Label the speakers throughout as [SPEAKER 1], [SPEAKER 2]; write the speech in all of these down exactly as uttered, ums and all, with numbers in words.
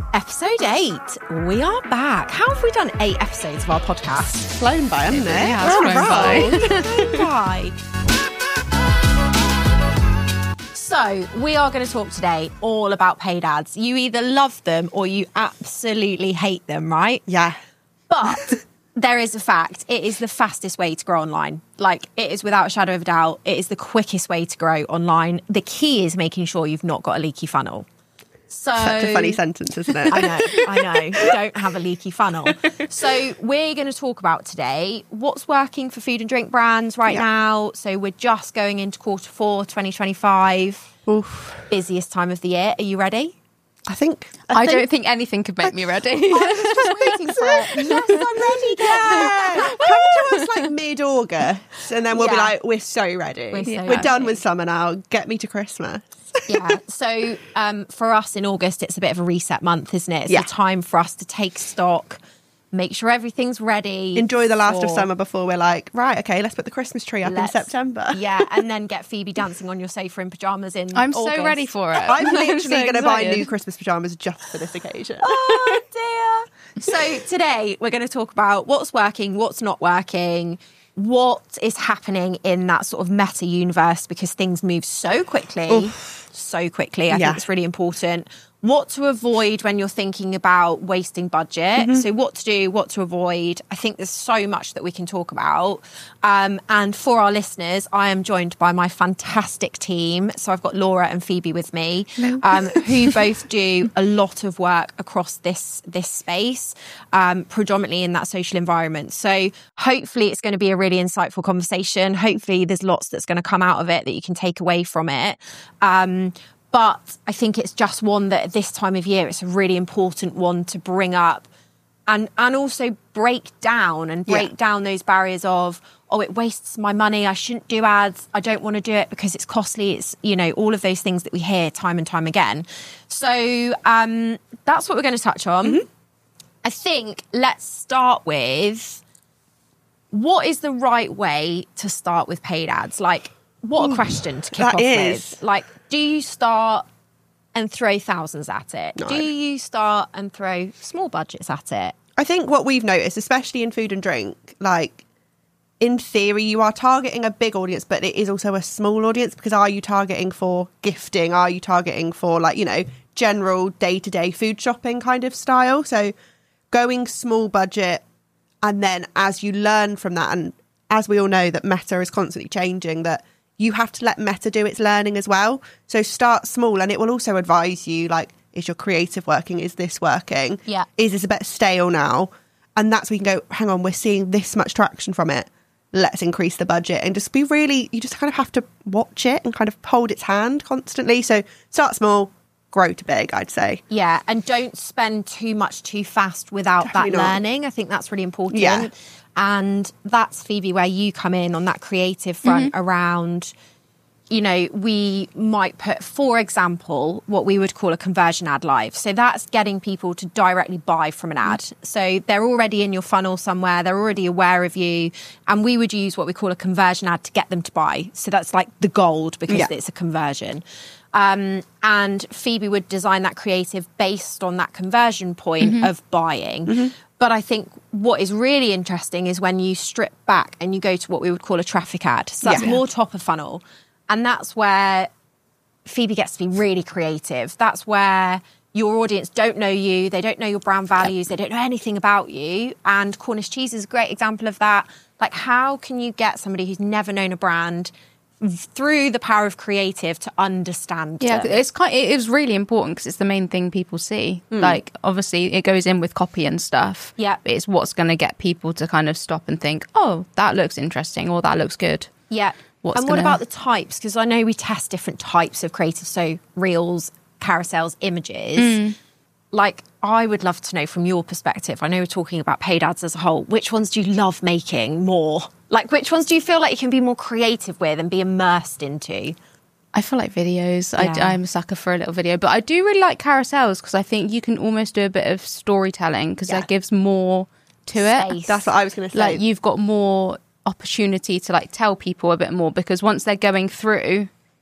[SPEAKER 1] Episode eight. We are back. How have we done eight episodes of our podcast?
[SPEAKER 2] Flown by, hasn't it?
[SPEAKER 3] Yeah,
[SPEAKER 2] We're on a
[SPEAKER 3] flown
[SPEAKER 2] roll.
[SPEAKER 1] Flown by. So, we are going to talk today all about paid ads. You either love them or you absolutely hate them, right?
[SPEAKER 2] Yeah.
[SPEAKER 1] But there is a fact. It is the fastest way to grow online. Like, it is without a shadow of a doubt. It is the quickest way to grow online. The key is making sure you've not got a leaky funnel. So,
[SPEAKER 2] Such a funny sentence, isn't it?
[SPEAKER 1] I know, I know. Don't have a leaky funnel. So we're going to talk about today what's working for food and drink brands right
[SPEAKER 2] Yeah.
[SPEAKER 1] now. So we're just going into quarter four, twenty twenty-five.
[SPEAKER 2] Oof.
[SPEAKER 1] Busiest time of the year. Are you ready?
[SPEAKER 2] I think...
[SPEAKER 3] I,
[SPEAKER 2] think,
[SPEAKER 3] don't think anything could make me ready.
[SPEAKER 1] I was just waiting for it. Yes, I'm ready,
[SPEAKER 2] Yeah.
[SPEAKER 1] girl.
[SPEAKER 2] Come to us like mid-August and then we'll be
[SPEAKER 1] Yeah.
[SPEAKER 2] like, we're so ready.
[SPEAKER 1] We're so
[SPEAKER 2] We're
[SPEAKER 1] ready.
[SPEAKER 2] done with summer now. Get me to Christmas.
[SPEAKER 1] Yeah. So um, for us in August, it's a bit of a reset month, isn't it? It's
[SPEAKER 2] Yeah.
[SPEAKER 1] a time for us to take stock, make sure everything's ready.
[SPEAKER 2] Enjoy the last of
[SPEAKER 1] for-
[SPEAKER 2] summer before we're like, right, okay, let's put the Christmas tree up
[SPEAKER 1] Let's-
[SPEAKER 2] in September.
[SPEAKER 1] Yeah, and then get Phoebe dancing on your sofa in pyjamas in
[SPEAKER 3] I'm
[SPEAKER 1] August.
[SPEAKER 3] so ready for it.
[SPEAKER 2] I'm literally
[SPEAKER 3] so
[SPEAKER 2] going to buy
[SPEAKER 3] excited.
[SPEAKER 2] new Christmas pyjamas just for this occasion.
[SPEAKER 1] Oh dear. So today we're going to talk about what's working, what's not working, what is happening in that sort of meta universe because things move so quickly, so quickly. I
[SPEAKER 2] Yeah.
[SPEAKER 1] think it's really important. What to avoid when you're thinking about wasting budget.
[SPEAKER 2] Mm-hmm.
[SPEAKER 1] So what to do, what to avoid. I think there's so much that we can talk about. Um, and for our listeners, I am joined by my fantastic team. So I've got Laura and Phoebe with me, um, who both do a lot of work across this, this space, um, predominantly in that social environment. So hopefully it's going to be a really insightful conversation. Hopefully there's lots that's going to come out of it that you can take away from it. Um, But I think it's just one that at this time of year, it's a really important one to bring up and, and also break down and break
[SPEAKER 2] Yeah.
[SPEAKER 1] down those barriers of, oh, it wastes my money. I shouldn't do ads. I don't want to do it because it's costly. It's, you know, all of those things that we hear time and time again. So um, that's what we're going to touch on.
[SPEAKER 2] Mm-hmm.
[SPEAKER 1] I think let's start with what is the right way to start with paid ads? Like, what a question to kick
[SPEAKER 2] that
[SPEAKER 1] off
[SPEAKER 2] is.
[SPEAKER 1] with. Like, do you start and throw thousands at it?
[SPEAKER 2] No.
[SPEAKER 1] Do you start and throw small budgets at it?
[SPEAKER 2] I think what we've noticed, especially in food and drink, like in theory, you are targeting a big audience, but it is also a small audience because are you targeting for gifting? Are you targeting for like, you know, general day-to-day food shopping kind of style? So going small budget and then as you learn from that, and as we all know that Meta is constantly changing, that you have to let Meta do its learning as well. So start small and it will also advise you like, is your creative working? Is this working?
[SPEAKER 1] Yeah.
[SPEAKER 2] Is this a bit stale now? And that's where you can go, hang on, we're seeing this much traction from it. Let's increase the budget and just be really, you just kind of have to watch it and kind of hold its hand constantly. So start small, grow to big, I'd say.
[SPEAKER 1] Yeah, and don't spend too much too fast without
[SPEAKER 2] Definitely
[SPEAKER 1] that
[SPEAKER 2] not.
[SPEAKER 1] learning. I think that's really important.
[SPEAKER 2] Yeah.
[SPEAKER 1] And that's, Phoebe, where you come in on that creative front around, you know, we might put, for example, what we would call a conversion ad live. So that's getting people to directly buy from an ad. So they're already in your funnel somewhere, they're already aware of you. And we would use what we call a conversion ad to get them to buy. So that's like the gold because
[SPEAKER 2] Yeah.
[SPEAKER 1] it's a conversion. Um, and Phoebe would design that creative based on that conversion point of buying. But I think what is really interesting is when you strip back and you go to what we would call a traffic ad. So that's
[SPEAKER 2] Yeah.
[SPEAKER 1] more top of funnel. And that's where Phoebe gets to be really creative. That's where your audience don't know you. They don't know your brand values. They don't know anything about you. And Cornish cheese is a great example of that. Like, how can you get somebody who's never known a brand through the power of creative to understand
[SPEAKER 3] Yeah,
[SPEAKER 1] them?
[SPEAKER 3] it's kind. It is really important because it's the main thing people see. Like, obviously, it goes in with copy and stuff.
[SPEAKER 1] Yeah.
[SPEAKER 3] but it's what's going to get people to kind of stop and think, "Oh, that looks interesting," or "That looks good."
[SPEAKER 1] Yeah.
[SPEAKER 3] What's
[SPEAKER 1] and what
[SPEAKER 3] gonna-
[SPEAKER 1] about the types? Because I know we test different types of creative, so reels, carousels, images. Like, I would love to know from your perspective, I know we're talking about paid ads as a whole, which ones do you love making more? Like, which ones do you feel like you can be more creative with and be immersed into?
[SPEAKER 3] I feel like videos.
[SPEAKER 1] Yeah.
[SPEAKER 3] I, I'm a sucker for a little video, but I do really like carousels because I think you can almost do a bit of storytelling because
[SPEAKER 1] Yeah.
[SPEAKER 3] that gives more to it.
[SPEAKER 1] Space.
[SPEAKER 2] That's what I was going to say.
[SPEAKER 3] Like, you've got more opportunity to like tell people a bit more because once they're going through,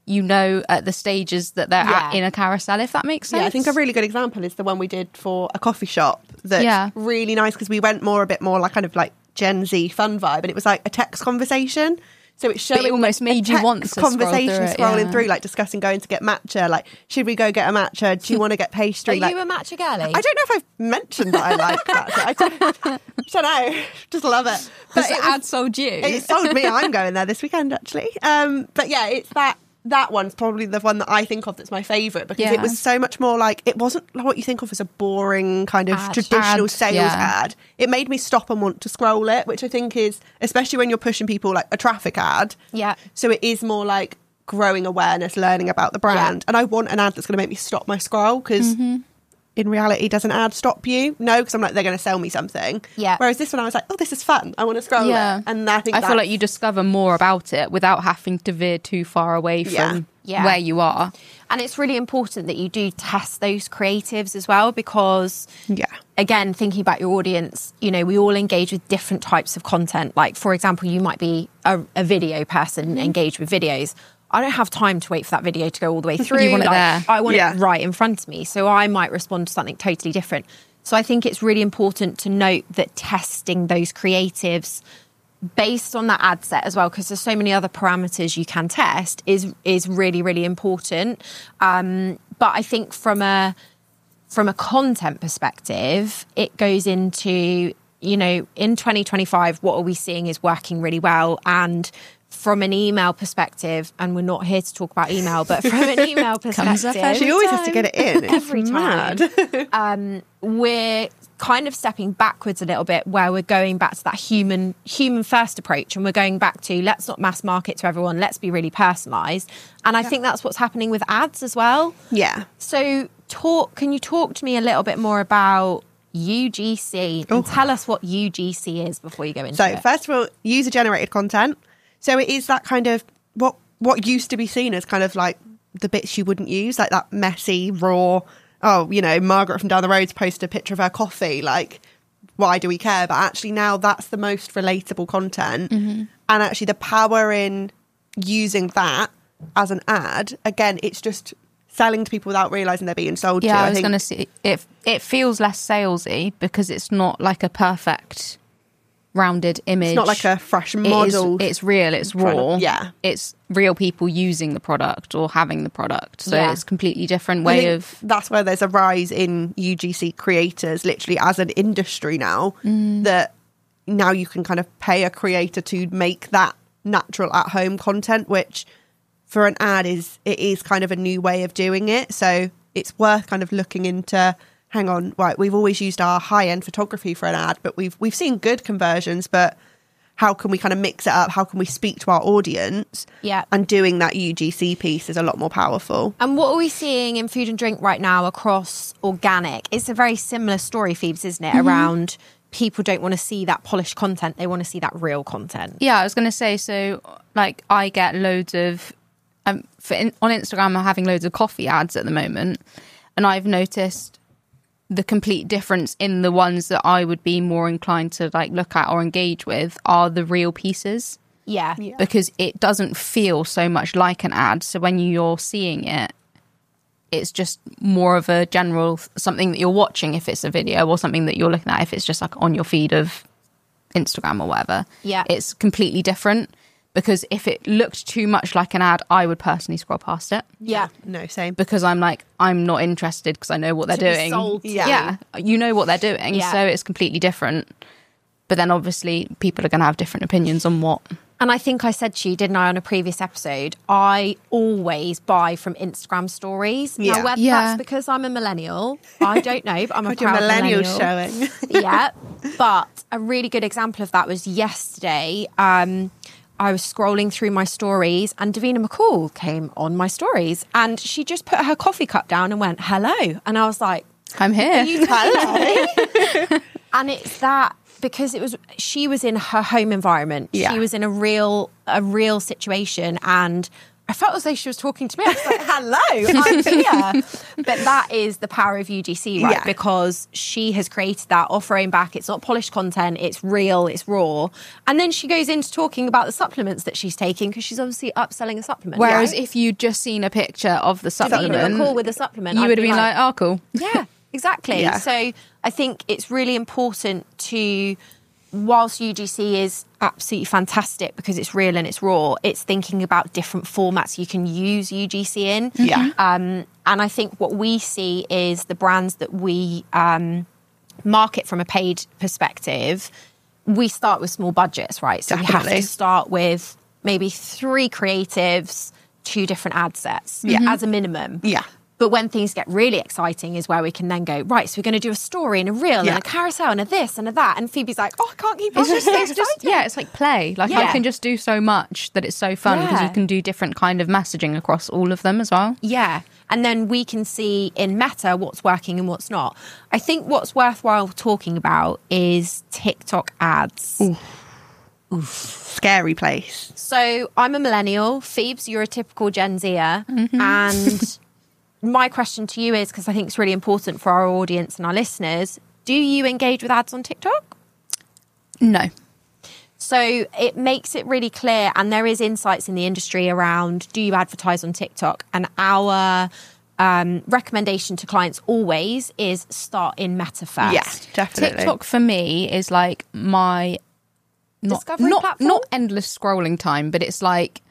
[SPEAKER 3] you know at the stages that they're
[SPEAKER 1] Yeah.
[SPEAKER 3] at in a carousel, if that makes sense.
[SPEAKER 2] Yeah, I think a really good example is the one we did for a coffee shop. That's
[SPEAKER 3] Yeah.
[SPEAKER 2] really nice because we went more a bit more like kind of like Gen Z fun vibe, and it was like a text conversation. So it's showing
[SPEAKER 3] it almost made
[SPEAKER 2] a
[SPEAKER 3] you want
[SPEAKER 2] text
[SPEAKER 3] to scroll
[SPEAKER 2] conversation
[SPEAKER 3] through it,
[SPEAKER 2] scrolling
[SPEAKER 3] yeah.
[SPEAKER 2] through, like discussing going to get matcha. Like, should we go get a matcha? Do you want to get
[SPEAKER 1] Are
[SPEAKER 2] pastry? Like,
[SPEAKER 1] you a matcha girly?
[SPEAKER 2] I don't know if I've mentioned that I like matcha. I don't, I don't know. Just love it. But
[SPEAKER 3] Has
[SPEAKER 2] it
[SPEAKER 3] the
[SPEAKER 2] was-
[SPEAKER 3] ad sold you?
[SPEAKER 2] it sold me. I'm going there this weekend, actually. Um, but yeah, it's that that one's probably the one that I think of that's my favourite because
[SPEAKER 3] Yeah.
[SPEAKER 2] it was so much more like it wasn't like what you think of as a boring kind of
[SPEAKER 1] Ad.
[SPEAKER 2] traditional
[SPEAKER 3] Ad,
[SPEAKER 2] sales
[SPEAKER 3] yeah.
[SPEAKER 2] ad. It made me stop and want to scroll it, which I think is especially when you're pushing people like a traffic ad.
[SPEAKER 1] Yeah.
[SPEAKER 2] So it is more like growing awareness, learning about the brand,
[SPEAKER 1] Yeah.
[SPEAKER 2] and I want an ad that's going to make me stop my scroll because. In reality, does an ad stop you? No, because I'm like, they're going to sell me something.
[SPEAKER 1] Yeah.
[SPEAKER 2] Whereas this one, I was like, oh, this is fun. I want to scroll
[SPEAKER 3] Yeah.
[SPEAKER 2] it. And I think
[SPEAKER 3] I feel
[SPEAKER 2] that's-
[SPEAKER 3] like you discover more about it without having to veer too far away from
[SPEAKER 2] Yeah.
[SPEAKER 1] Yeah.
[SPEAKER 3] where you are.
[SPEAKER 1] And it's really important that you do test those creatives as well because,
[SPEAKER 2] Yeah.
[SPEAKER 1] again, thinking about your audience, you know, we all engage with different types of content. Like, for example, you might be a, a video person, engaged with videos. I don't have time to wait for that video to go all the way through.
[SPEAKER 3] You want it
[SPEAKER 1] Like,
[SPEAKER 3] there.
[SPEAKER 1] I want
[SPEAKER 2] Yeah.
[SPEAKER 1] it right in front of me. So I might respond to something totally different. So I think it's really important to note that testing those creatives based on that ad set as well, because there's so many other parameters you can test, is is really, really important. Um, but I think from a from a content perspective, it goes into, you know, in twenty twenty-five, what are we seeing is working really well. And from an email perspective, and we're not here to talk about email, but from an email
[SPEAKER 3] Comes up
[SPEAKER 1] perspective,
[SPEAKER 3] every
[SPEAKER 2] She always has to get it in. It's
[SPEAKER 1] Every time.
[SPEAKER 2] mad.
[SPEAKER 1] um, we're kind of stepping backwards a little bit, where we're going back to that human human first approach, and we're going back to let's not mass market to everyone, let's be really personalized. And I think that's what's happening with ads as well.
[SPEAKER 2] Yeah.
[SPEAKER 1] So talk can you talk to me a little bit more about U G C and tell us what U G C is before you go into
[SPEAKER 2] So
[SPEAKER 1] it?
[SPEAKER 2] first of all, user generated content. So it is that kind of what what used to be seen as kind of like the bits you wouldn't use, like that messy, raw. Oh, you know, Margaret from down the road's posted a picture of her coffee. Like, why do we care? But actually, now that's the most relatable content.
[SPEAKER 3] Mm-hmm.
[SPEAKER 2] And actually, the power in using that as an ad, again, it's just selling to people without realizing they're being sold
[SPEAKER 3] Yeah,
[SPEAKER 2] to.
[SPEAKER 3] I was
[SPEAKER 2] think
[SPEAKER 3] going to say it. It feels less salesy because it's not like a perfect rounded image.
[SPEAKER 2] it's not like a fresh
[SPEAKER 3] It is-
[SPEAKER 2] model.
[SPEAKER 3] it's real. It's raw.
[SPEAKER 2] product. Yeah.
[SPEAKER 3] it's real people using the product or having the product. So
[SPEAKER 1] Yeah.
[SPEAKER 3] it's a completely different
[SPEAKER 2] I
[SPEAKER 3] way
[SPEAKER 2] think
[SPEAKER 3] of.
[SPEAKER 2] that's where there's a rise in U G C creators literally as an industry now,
[SPEAKER 3] Mm.
[SPEAKER 2] that now you can kind of pay a creator to make that natural at home content, which for an ad is it is kind of a new way of doing it. So it's worth kind of looking into, hang on, right, we've always used our high end photography for an ad, but we've we've seen good conversions, but how can we kind of mix it up? How can we speak to our audience?
[SPEAKER 1] Yeah.
[SPEAKER 2] And doing that U G C piece is a lot more powerful.
[SPEAKER 1] And what are we seeing in food and drink right now across organic? It's a very similar story, Phoebes, isn't it? Around people don't want to see that polished content. They want to see that real content.
[SPEAKER 3] Yeah, I was going to say. So, like, I get loads of um, for in, on Instagram. I'm having loads of coffee ads at the moment, and I've noticed the complete difference in the ones that I would be more inclined to like look at or engage with are the real pieces.
[SPEAKER 1] Yeah.
[SPEAKER 2] Yeah.
[SPEAKER 3] Because it doesn't feel so much like an ad. So when you're seeing it, it's just more of a general something that you're watching if it's a video, or something that you're looking at if it's just like on your feed of Instagram or whatever.
[SPEAKER 1] Yeah.
[SPEAKER 3] It's completely different, because if it looked too much like an ad, I would personally scroll past it,
[SPEAKER 1] Yeah.
[SPEAKER 2] No, same.
[SPEAKER 3] because I'm like, I'm not interested because I know what they're
[SPEAKER 1] To be
[SPEAKER 3] doing.
[SPEAKER 1] sold to.
[SPEAKER 2] Yeah.
[SPEAKER 3] Yeah, you know what they're doing,
[SPEAKER 1] Yeah.
[SPEAKER 3] so it's completely different. But then obviously people are going to have different opinions on what.
[SPEAKER 1] And I think I said to you, didn't I, on a previous episode, I always buy from Instagram stories.
[SPEAKER 2] Yeah.
[SPEAKER 1] Now, whether
[SPEAKER 3] Yeah.
[SPEAKER 1] that's because I'm a millennial, I don't know, but I'm a
[SPEAKER 2] Got your
[SPEAKER 1] proud
[SPEAKER 2] millennial
[SPEAKER 1] millennial.
[SPEAKER 2] showing.
[SPEAKER 1] Yeah. But a really good example of that was yesterday. Um, I was scrolling through my stories and Davina McCall came on my stories, and she just put her coffee cup down and went, hello. And I was like,
[SPEAKER 3] I'm here.
[SPEAKER 1] you hello. And it's that, because it was, she was in her home environment.
[SPEAKER 2] Yeah.
[SPEAKER 1] She was in a real, a real situation. And I felt as though she was talking to me. I was like, hello, I'm here. But that is the power of U G C, right?
[SPEAKER 2] Yeah.
[SPEAKER 1] Because she has created that offering back. It's not polished content. It's real. It's raw. And then she goes into talking about the supplements that she's taking because she's obviously upselling a supplement.
[SPEAKER 3] Whereas
[SPEAKER 1] right?
[SPEAKER 3] if you'd just seen a picture of the supplement,
[SPEAKER 1] If you were a call with a supplement,
[SPEAKER 3] you
[SPEAKER 1] I'd
[SPEAKER 3] would have
[SPEAKER 1] be
[SPEAKER 3] been like, oh, cool.
[SPEAKER 1] yeah, exactly.
[SPEAKER 2] Yeah.
[SPEAKER 1] So I think it's really important to, whilst U G C is absolutely fantastic because it's real and it's raw, it's thinking about different formats you can use U G C in.
[SPEAKER 2] Yeah.
[SPEAKER 1] Um, and I think what we see is the brands that we um, market from a paid perspective, we start with small budgets, right? So we have
[SPEAKER 2] Definitely.
[SPEAKER 1] to start with maybe three creatives, two different ad sets
[SPEAKER 2] Yeah.
[SPEAKER 1] as a minimum.
[SPEAKER 2] Yeah.
[SPEAKER 1] But when things get really exciting is where we can then go, right, so we're going to do a story and a reel
[SPEAKER 2] Yeah.
[SPEAKER 1] and a carousel and a this and a that. And Phoebe's like, oh, I can't keep
[SPEAKER 3] It's
[SPEAKER 1] on.
[SPEAKER 3] just, it's just, yeah, it's like play. Like
[SPEAKER 1] Yeah.
[SPEAKER 3] I can just do so much that it's so fun because
[SPEAKER 1] Yeah.
[SPEAKER 3] you can do different kind of messaging across all of them as well.
[SPEAKER 1] Yeah. And then we can see in Meta what's working and what's not. I think what's worthwhile talking about is TikTok ads.
[SPEAKER 2] Scary place.
[SPEAKER 1] So I'm a millennial. Phoebes, you're a typical Gen Zer.
[SPEAKER 3] Mm-hmm.
[SPEAKER 1] And my question to you is, because I think it's really important for our audience and our listeners, do you engage with ads on TikTok?
[SPEAKER 3] No.
[SPEAKER 1] So it makes it really clear, and there is insights in the industry around, do you advertise on TikTok? And our um, recommendation to clients always is start in Meta first.
[SPEAKER 2] Yeah, definitely.
[SPEAKER 3] TikTok for me is like my not
[SPEAKER 1] Discovery
[SPEAKER 3] not,
[SPEAKER 1] platform?
[SPEAKER 3] not endless scrolling time, but it's like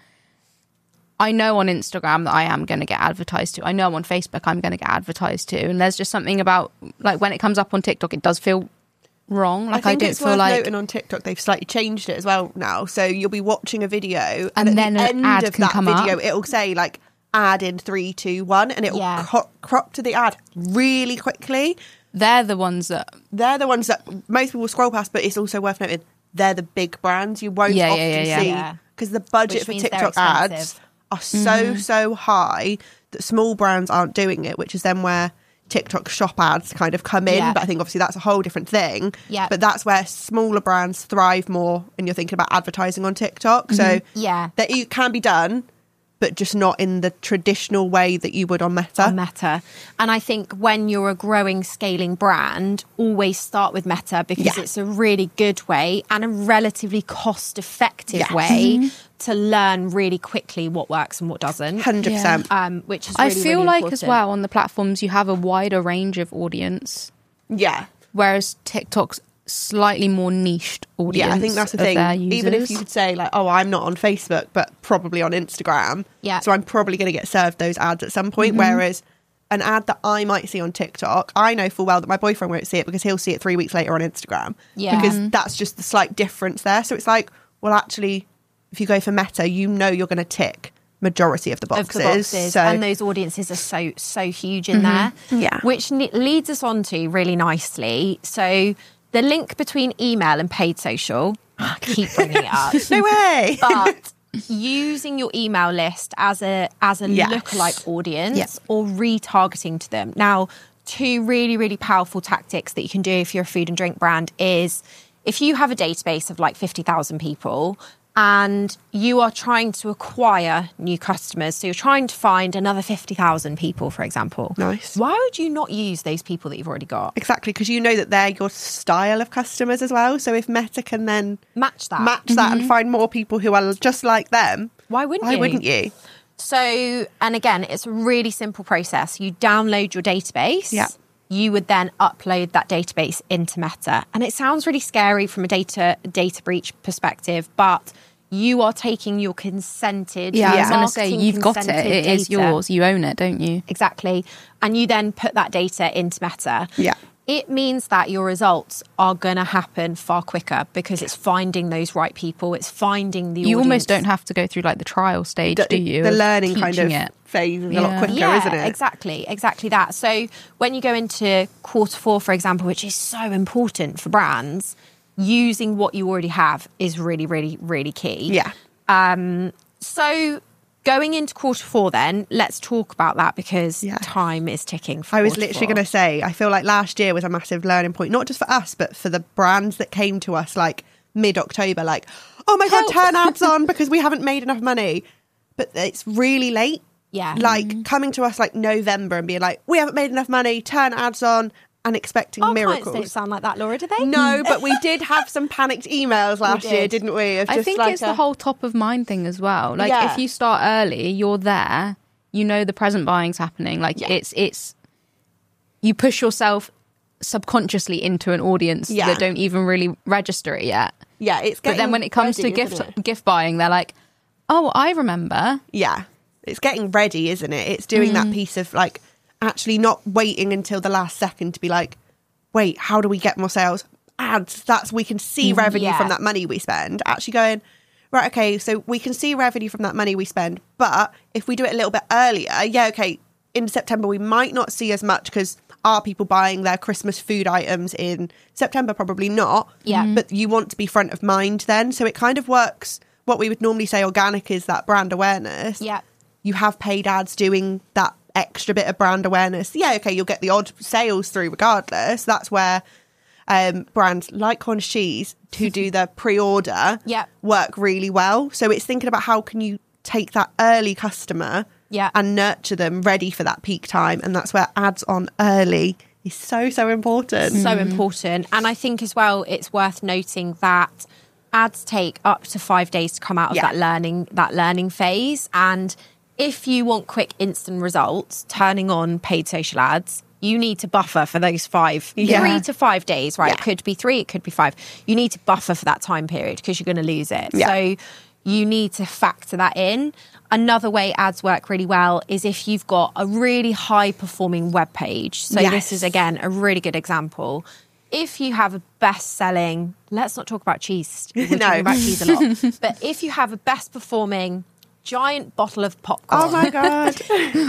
[SPEAKER 3] I know on Instagram that I am going to get advertised to. I know on Facebook I'm going to get advertised to, and there's just something about like when it comes up on TikTok, it does feel wrong. Like
[SPEAKER 2] I
[SPEAKER 3] I,
[SPEAKER 2] think
[SPEAKER 3] don't
[SPEAKER 2] it's
[SPEAKER 3] feel
[SPEAKER 2] worth
[SPEAKER 3] like
[SPEAKER 2] noting on TikTok they've slightly changed it as well now. So you'll be watching a video, and,
[SPEAKER 3] And
[SPEAKER 2] at
[SPEAKER 3] then
[SPEAKER 2] the
[SPEAKER 3] an
[SPEAKER 2] end
[SPEAKER 3] ad
[SPEAKER 2] of
[SPEAKER 3] can
[SPEAKER 2] that
[SPEAKER 3] come
[SPEAKER 2] video,
[SPEAKER 3] up.
[SPEAKER 2] it'll say like "add in three, two, one," and it'll
[SPEAKER 1] Yeah.
[SPEAKER 2] cro- crop to the ad really quickly.
[SPEAKER 3] they're the ones that
[SPEAKER 2] They're the ones that most people scroll past, but it's also worth noting they're the big brands you won't
[SPEAKER 3] Yeah, yeah,
[SPEAKER 2] often
[SPEAKER 3] yeah, yeah.
[SPEAKER 2] see
[SPEAKER 1] Yeah.
[SPEAKER 2] because the budget
[SPEAKER 1] Which
[SPEAKER 2] for
[SPEAKER 1] means they're
[SPEAKER 2] TikTok ads
[SPEAKER 1] expensive.
[SPEAKER 2] are so so high that small brands aren't doing it, which is then where TikTok shop ads kind of come in.
[SPEAKER 1] Yeah.
[SPEAKER 2] But I think obviously that's a whole different thing.
[SPEAKER 1] Yeah.
[SPEAKER 2] But that's where smaller brands thrive more, and you're thinking about advertising on TikTok. So
[SPEAKER 1] Yeah.
[SPEAKER 2] that it can be done, but just not in the traditional way that you would on Meta.
[SPEAKER 1] on Meta. And I think when you're a growing, scaling brand, always start with Meta because
[SPEAKER 2] Yeah.
[SPEAKER 1] it's a really good way and a relatively cost-effective
[SPEAKER 2] Yes.
[SPEAKER 1] way to learn really quickly what works and what doesn't.
[SPEAKER 2] one hundred percent.
[SPEAKER 1] Um, which is
[SPEAKER 3] I
[SPEAKER 1] really,
[SPEAKER 3] feel
[SPEAKER 1] really
[SPEAKER 3] like
[SPEAKER 1] important.
[SPEAKER 3] as well on the platforms you have a wider range of audience,
[SPEAKER 2] Yeah.
[SPEAKER 3] whereas TikTok's slightly more niched audience.
[SPEAKER 2] Yeah, I think that's the
[SPEAKER 3] of
[SPEAKER 2] thing.
[SPEAKER 3] their
[SPEAKER 2] Even if
[SPEAKER 3] users.
[SPEAKER 2] you could say like, "Oh, I'm not on Facebook, but probably on Instagram."
[SPEAKER 1] Yeah.
[SPEAKER 2] So I'm probably going to get served those ads at some point.
[SPEAKER 3] Mm-hmm.
[SPEAKER 2] Whereas an ad that I might see on TikTok, I know full well that my boyfriend won't see it because he'll see it three weeks later on Instagram.
[SPEAKER 1] Yeah.
[SPEAKER 2] Because
[SPEAKER 3] Mm-hmm.
[SPEAKER 2] that's just the slight difference there. So it's like, well, actually, if you go for Meta, you know you're going to tick majority of the boxes.
[SPEAKER 1] Of the boxes,
[SPEAKER 2] So
[SPEAKER 1] and those audiences are so so huge in there.
[SPEAKER 2] Yeah.
[SPEAKER 1] Which ne- leads us on to really nicely. So the link between email and paid social. I keep bringing it up.
[SPEAKER 2] no way.
[SPEAKER 1] But using your email list as a as a
[SPEAKER 2] Yes.
[SPEAKER 1] lookalike audience
[SPEAKER 2] Yeah.
[SPEAKER 1] or retargeting to them. Now, two really, really powerful tactics that you can do if you're a food and drink brand is if you have a database of like fifty thousand people and you are trying to acquire new customers, so you're trying to find another fifty thousand people, for example.
[SPEAKER 2] Nice.
[SPEAKER 1] Why would you not use those people that you've already got?
[SPEAKER 2] Exactly, because you know that they're your style of customers as well. So if Meta can then
[SPEAKER 1] Match that.
[SPEAKER 2] match that and find more people who are just like them,
[SPEAKER 1] Why wouldn't
[SPEAKER 2] why
[SPEAKER 1] you?
[SPEAKER 2] wouldn't you?
[SPEAKER 1] So, and again, it's a really simple process. You download your database.
[SPEAKER 2] Yeah.
[SPEAKER 1] You would then upload that database into Meta. And it sounds really scary from a data data breach perspective, but you are taking your consented
[SPEAKER 3] yeah, I was going to say
[SPEAKER 1] marketing
[SPEAKER 3] you've got it.
[SPEAKER 1] consented
[SPEAKER 3] It is
[SPEAKER 1] data.
[SPEAKER 3] yours. You own it, don't you?
[SPEAKER 1] Exactly. And you then put that data into Meta.
[SPEAKER 2] Yeah.
[SPEAKER 1] It means that your results are going to happen far quicker because it's finding those right people. It's finding the
[SPEAKER 3] You
[SPEAKER 1] audience.
[SPEAKER 3] almost don't have to go through like the trial stage,
[SPEAKER 2] The,
[SPEAKER 3] do you?
[SPEAKER 2] the
[SPEAKER 3] of
[SPEAKER 2] learning kind of
[SPEAKER 3] teaching it?
[SPEAKER 2] phase is a lot
[SPEAKER 3] Yeah.
[SPEAKER 2] quicker,
[SPEAKER 1] yeah,
[SPEAKER 2] isn't it?
[SPEAKER 1] exactly, exactly that. So when you go into quarter four, for example, which is so important for brands, using what you already have is really, really, really key.
[SPEAKER 2] Yeah.
[SPEAKER 1] Um, so going into quarter four then, let's talk about that because
[SPEAKER 2] Yeah.
[SPEAKER 1] time is ticking for
[SPEAKER 2] I was
[SPEAKER 1] quarter
[SPEAKER 2] literally
[SPEAKER 1] four.
[SPEAKER 2] going to say, I feel like last year was a massive learning point, not just for us, but for the brands that came to us like mid-October, like, oh my God,
[SPEAKER 3] Help.
[SPEAKER 2] turn ads on because we haven't made enough money. but it's really late.
[SPEAKER 1] Yeah.
[SPEAKER 2] Like coming to us like November and being like, we haven't made enough money, turn ads on and expecting
[SPEAKER 1] Our
[SPEAKER 2] miracles.
[SPEAKER 1] clients don't sound like that, Laura, do they?
[SPEAKER 2] No, but we did have some panicked emails last
[SPEAKER 1] did.
[SPEAKER 2] year, didn't we? Of
[SPEAKER 3] I
[SPEAKER 2] just
[SPEAKER 3] think
[SPEAKER 2] like
[SPEAKER 3] it's
[SPEAKER 2] a-
[SPEAKER 3] the whole top of mind thing as well. Like
[SPEAKER 2] Yeah.
[SPEAKER 3] if you start early, you're there, you know the present buying's happening. Like
[SPEAKER 2] Yeah.
[SPEAKER 3] it's it's you push yourself subconsciously into an audience
[SPEAKER 2] Yeah.
[SPEAKER 3] that don't even really register it yet.
[SPEAKER 2] Yeah, it's
[SPEAKER 3] But
[SPEAKER 2] getting
[SPEAKER 3] then when it comes
[SPEAKER 2] ready,
[SPEAKER 3] to gift
[SPEAKER 2] isn't it?
[SPEAKER 3] gift buying, they're like, "Oh, I remember."
[SPEAKER 2] Yeah, it's getting ready, isn't it? It's doing
[SPEAKER 3] Mm.
[SPEAKER 2] that piece of like actually not waiting until the last second to be like, wait, how do we get more sales? Ads, that's we can see revenue
[SPEAKER 1] Yeah.
[SPEAKER 2] from that money we spend. Actually going, right, okay, so we can see revenue from that money we spend, but if we do it a little bit earlier, yeah, okay, in September we might not see as much because are people buying their Christmas food items in September? Probably not.
[SPEAKER 1] Yeah. Mhm.
[SPEAKER 2] But you want to be front of mind then. So it kind of works. What we would normally say organic is that brand awareness.
[SPEAKER 1] Yeah.
[SPEAKER 2] You have paid ads doing that extra bit of brand awareness. Yeah, okay, you'll get the odd sales through regardless. That's where um, brands like Cornish Cheese who do the pre-order
[SPEAKER 1] Yeah.
[SPEAKER 2] work really well. So it's thinking about how can you take that early customer
[SPEAKER 1] Yeah.
[SPEAKER 2] and nurture them ready for that peak time. And that's where ads on early is so, so important.
[SPEAKER 1] So important. And I think as well, it's worth noting that ads take up to five days to come out of
[SPEAKER 2] Yeah.
[SPEAKER 1] that learning that learning phase. And if you want quick instant results, turning on paid social ads, you need to buffer for those five,
[SPEAKER 2] Yeah.
[SPEAKER 1] three to five days, right? It
[SPEAKER 2] Yeah.
[SPEAKER 1] could be three, it could be five. You need to buffer for that time period because you're going to lose it.
[SPEAKER 2] Yeah.
[SPEAKER 1] So you need to factor that in. Another way ads work really well is if you've got a really high performing web page. So
[SPEAKER 2] Yes.
[SPEAKER 1] this is, again, a really good example. If you have a best selling, let's not talk about cheese. We're
[SPEAKER 2] No.
[SPEAKER 1] talking about cheese a lot. But if you have a best performing giant bottle of popcorn
[SPEAKER 2] Oh my God.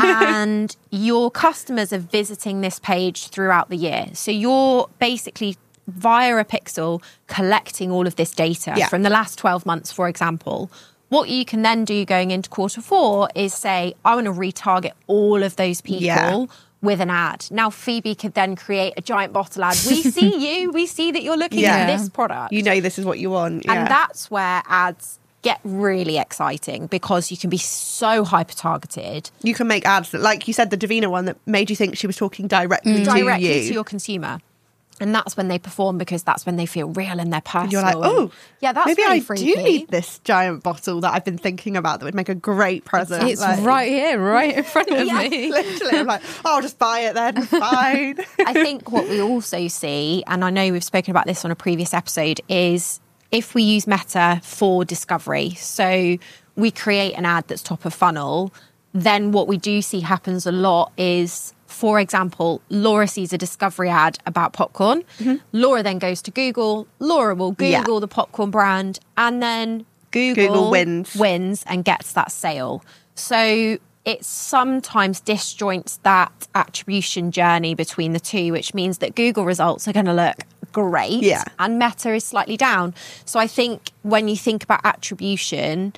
[SPEAKER 1] and your customers are visiting this page throughout the year. So you're basically via a pixel collecting all of this data
[SPEAKER 2] Yeah.
[SPEAKER 1] from the last twelve months, for example. What you can then do going into quarter four is say, I want to retarget all of those people
[SPEAKER 2] Yeah.
[SPEAKER 1] with an ad. Now, Phoebe could then create a giant bottle ad. We see you. We see that you're looking
[SPEAKER 2] Yeah.
[SPEAKER 1] at this product.
[SPEAKER 2] You know this is what you want. Yeah.
[SPEAKER 1] And that's where ads get really exciting because you can be so hyper targeted
[SPEAKER 2] you can make ads that, like you said, the Davina one that made you think she was talking directly to
[SPEAKER 1] directly
[SPEAKER 2] you.
[SPEAKER 1] to your consumer. And that's when they perform because that's when they feel real and they're personal.
[SPEAKER 2] You're like,
[SPEAKER 1] and-
[SPEAKER 2] oh,
[SPEAKER 1] yeah, that's
[SPEAKER 2] maybe
[SPEAKER 1] really
[SPEAKER 2] I
[SPEAKER 1] freaky.
[SPEAKER 2] do need this giant bottle that I've been thinking about that would make a great present.
[SPEAKER 3] It's
[SPEAKER 2] Like,
[SPEAKER 3] right here, right in front of
[SPEAKER 1] Yeah.
[SPEAKER 3] me.
[SPEAKER 2] Literally, I'm like, oh, I'll just buy it then. Fine.
[SPEAKER 1] I think what we also see, and I know we've spoken about this on a previous episode, is if we use Meta for discovery, so we create an ad that's top of funnel, then what we do see happens a lot is, for example, Laura sees a discovery ad about popcorn. Laura then goes to Google. Laura will Google
[SPEAKER 2] Mm-hmm. Yeah.
[SPEAKER 1] the popcorn brand, and then Google,
[SPEAKER 2] Google wins.
[SPEAKER 1] wins and gets that sale. So it sometimes disjoints that attribution journey between the two, which means that Google results are going to look great
[SPEAKER 2] Yeah.
[SPEAKER 1] and Meta is slightly down. So I think when you think about attribution,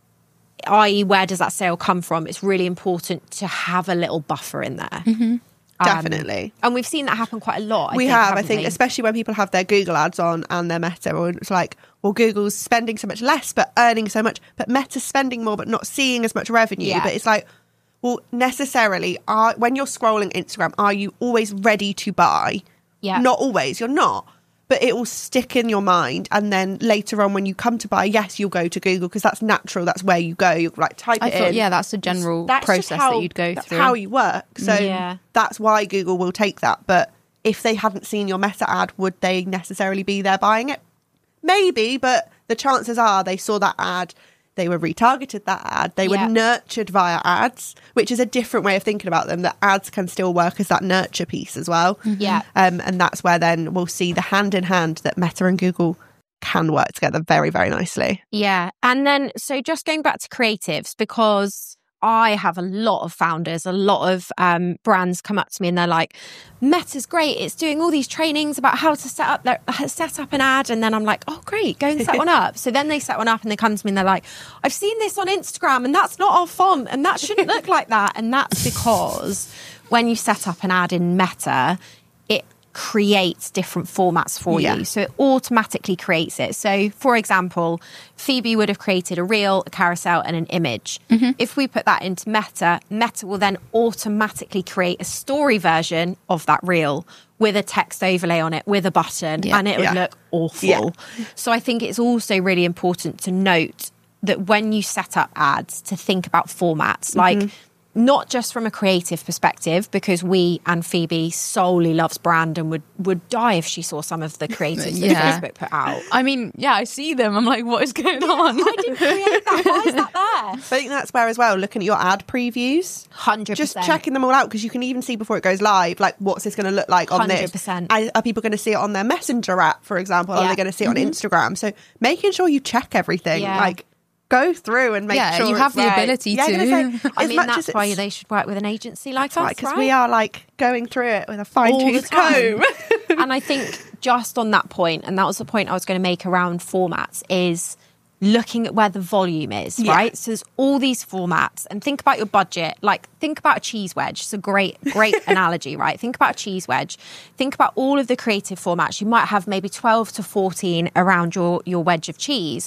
[SPEAKER 1] that is where does that sale come from, it's really important to have a little buffer in there. Um,
[SPEAKER 2] Definitely.
[SPEAKER 1] and we've seen that happen quite a lot. I
[SPEAKER 2] we
[SPEAKER 1] think,
[SPEAKER 2] have, I
[SPEAKER 1] haven't
[SPEAKER 2] think,
[SPEAKER 1] we?
[SPEAKER 2] especially when people have their Google ads on and their Meta, or it's like, well, Google's spending so much less but earning so much, but Meta's spending more but not seeing as much revenue.
[SPEAKER 1] Yeah.
[SPEAKER 2] But it's like, well, necessarily, are when you're scrolling Instagram, are you always ready to buy?
[SPEAKER 1] Yeah.
[SPEAKER 2] Not always, you're not. But it will stick in your mind, and then later on, when you come to buy, yes, you'll go to Google because that's natural. That's where you go. You like type
[SPEAKER 3] I
[SPEAKER 2] it
[SPEAKER 3] thought,
[SPEAKER 2] in.
[SPEAKER 3] yeah, that's a general
[SPEAKER 2] That's just
[SPEAKER 3] process
[SPEAKER 2] how-
[SPEAKER 3] that you'd go
[SPEAKER 2] that's
[SPEAKER 3] through.
[SPEAKER 2] how you work. So
[SPEAKER 1] Yeah.
[SPEAKER 2] that's why Google will take that. But if they hadn't seen your Meta ad, would they necessarily be there buying it? Maybe, but the chances are they saw that ad, they were retargeted that ad, they
[SPEAKER 1] Yeah.
[SPEAKER 2] were nurtured via ads, which is a different way of thinking about them, that ads can still work as that nurture piece as well.
[SPEAKER 1] Yeah.
[SPEAKER 2] Um, and that's where then we'll see the hand in hand that Meta and Google can work together very, very nicely.
[SPEAKER 1] Yeah. And then, so just going back to creatives, because I have a lot of founders, a lot of um, brands come up to me and they're like, Meta's great. It's doing all these trainings about how to set up their, set up an ad. And then I'm like, oh, great, go and set one up. So then they set one up and they come to me and they're like, I've seen this on Instagram and that's not our font and that shouldn't look like that. And that's because when you set up an ad in Meta, it creates different formats for
[SPEAKER 2] Yeah.
[SPEAKER 1] you. So it automatically creates it. So for example, Phoebe would have created a reel, a carousel and an image.
[SPEAKER 3] Mm-hmm.
[SPEAKER 1] If we put that into Meta, Meta will then automatically create a story version of that reel with a text overlay on it, with a button,
[SPEAKER 3] Yeah.
[SPEAKER 1] and it would
[SPEAKER 2] Yeah.
[SPEAKER 1] look awful.
[SPEAKER 2] Yeah.
[SPEAKER 1] So I think it's also really important to note that when you set up ads, to think about formats, like
[SPEAKER 2] Mm-hmm.
[SPEAKER 1] not just from a creative perspective, because we and Phoebe solely loves brand and would, would die if she saw some of the creatives
[SPEAKER 3] Yeah.
[SPEAKER 1] that Facebook put out.
[SPEAKER 3] I mean, yeah, I see them. I'm like, what is going on?
[SPEAKER 1] I didn't create that. Why is that there?
[SPEAKER 2] I think that's where as well, looking at your ad previews,
[SPEAKER 1] one hundred
[SPEAKER 2] just
[SPEAKER 1] percent.
[SPEAKER 2] checking them all out, because you can even see before it goes live, like, what's this going to look like on
[SPEAKER 1] one
[SPEAKER 2] this?
[SPEAKER 1] hundred percent.
[SPEAKER 2] Are, are people going to see it on their Messenger app, for example? Are
[SPEAKER 1] Yeah.
[SPEAKER 2] they going to see it on Instagram? So making sure you check everything,
[SPEAKER 1] Yeah.
[SPEAKER 2] like, go through and make
[SPEAKER 3] Yeah,
[SPEAKER 2] sure
[SPEAKER 3] you have
[SPEAKER 2] it's
[SPEAKER 3] the
[SPEAKER 2] right.
[SPEAKER 3] ability
[SPEAKER 2] Yeah, I'm
[SPEAKER 3] to.
[SPEAKER 2] gonna say,
[SPEAKER 1] I
[SPEAKER 2] as
[SPEAKER 1] mean,
[SPEAKER 2] much
[SPEAKER 1] that's
[SPEAKER 2] as
[SPEAKER 1] why
[SPEAKER 2] it's-
[SPEAKER 1] they should work with an agency like
[SPEAKER 2] right,
[SPEAKER 1] us,
[SPEAKER 2] because
[SPEAKER 1] right?
[SPEAKER 2] we are like going through it with a fine
[SPEAKER 1] All the
[SPEAKER 2] tooth
[SPEAKER 1] time.
[SPEAKER 2] comb.
[SPEAKER 1] And I think just on that point, and that was the point I was going to make around formats, is looking at where the volume is,
[SPEAKER 2] Yeah.
[SPEAKER 1] right? So there's all these formats, and think about your budget. Like, think about a cheese wedge. It's a great, great analogy, right? Think about a cheese wedge. Think about all of the creative formats. You might have maybe twelve to fourteen around your, your wedge of cheese.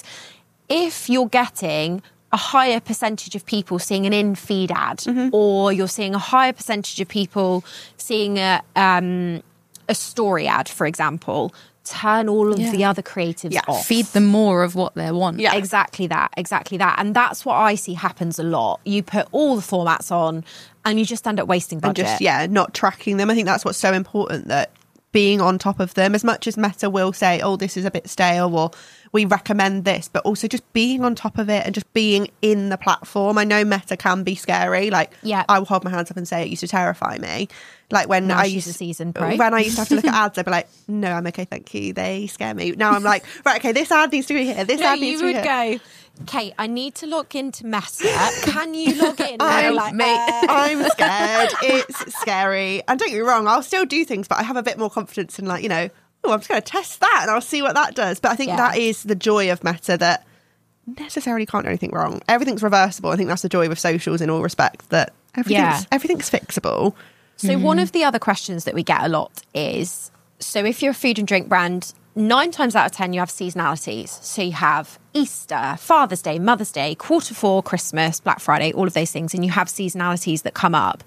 [SPEAKER 1] If you're getting a higher percentage of people seeing an in-feed ad,
[SPEAKER 2] Mm-hmm.
[SPEAKER 1] or you're seeing a higher percentage of people seeing a um, a story ad, for example, turn all of
[SPEAKER 3] Yeah.
[SPEAKER 1] the other creatives
[SPEAKER 2] Yeah.
[SPEAKER 1] off.
[SPEAKER 3] Feed them more of what they want.
[SPEAKER 2] Yeah.
[SPEAKER 1] Exactly that, exactly that. And that's what I see happens a lot. You put all the formats on and you just end up wasting
[SPEAKER 2] And
[SPEAKER 1] budget.
[SPEAKER 2] just, yeah, not tracking them. I think that's what's so important, that being on top of them, as much as Meta will say, oh, this is a bit stale, or we recommend this, but also just being on top of it and just being in the platform. I know Meta can be scary. Like,
[SPEAKER 1] Yeah.
[SPEAKER 2] I will hold my hands up and say it used to terrify me. Like when
[SPEAKER 1] Now
[SPEAKER 2] I
[SPEAKER 1] she's
[SPEAKER 2] used
[SPEAKER 1] a seasoned pro.
[SPEAKER 2] when I used to have to look at ads, I'd be like, no, I'm okay, thank you. They scare me. Now I'm like, right, okay, this ad needs to be here. This
[SPEAKER 1] No,
[SPEAKER 2] ad needs
[SPEAKER 1] you
[SPEAKER 2] to be
[SPEAKER 1] would
[SPEAKER 2] here.
[SPEAKER 1] go, Kate, I need to log into Meta. Can you log in? And
[SPEAKER 2] I'm,
[SPEAKER 1] you're like,
[SPEAKER 2] mate,
[SPEAKER 1] uh,
[SPEAKER 2] I'm scared. It's scary. And don't get me wrong, I'll still do things, but I have a bit more confidence in, like, you know, oh, I'm just going to test that and I'll see what that does. But I think
[SPEAKER 1] Yeah.
[SPEAKER 2] that is the joy of Meta, that necessarily can't do anything wrong. Everything's reversible. I think that's the joy with socials in all respects, that everything's,
[SPEAKER 1] Yeah.
[SPEAKER 2] everything's fixable.
[SPEAKER 1] So one of the other questions that we get a lot is, so if you're a food and drink brand, nine times out of ten you have seasonalities. So you have Easter, Father's Day, Mother's Day, quarter four, Christmas, Black Friday, all of those things, and you have seasonalities that come up.